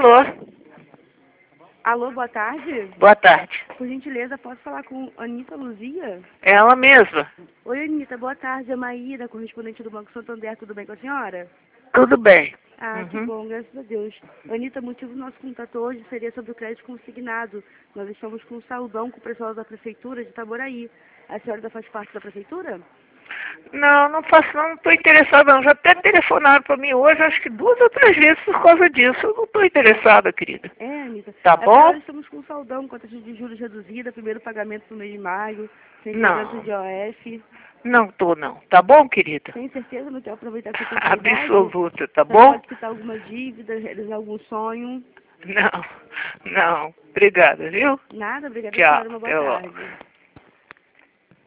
Alô? Alô, boa tarde. Boa tarde. Por gentileza, posso falar com Anitta Luzia? Ela mesma. Oi, Anitta, boa tarde. É Maíra, correspondente do Banco Santander. Tudo bem com a senhora? Tudo bem. Ah, que bom, graças a Deus. Anitta, o motivo do nosso contato hoje seria sobre o crédito consignado. Nós estamos com um saldão com o pessoal da Prefeitura de Itaboraí. A senhora ainda faz parte da Prefeitura? Não, não faço, não estou interessada não. Já até telefonaram para mim hoje, acho que 2 ou 3 vezes por causa disso. Eu não estou interessada, querida. É, Anitta. Tá É bom? porque nós estamos com um saldão com a taxa de juros reduzida, primeiro pagamento no mês de maio, sem cobrança de OF. Não tô não. Tá bom, querida? Tem certeza? Não quer aproveitar essa oportunidade? Absoluta, tá Você bom? pode quitar alguma dívida, realizar algum sonho? Não, não. Obrigada, viu? Nada, obrigada, Tchau, senhora. Uma boa até logo. tarde.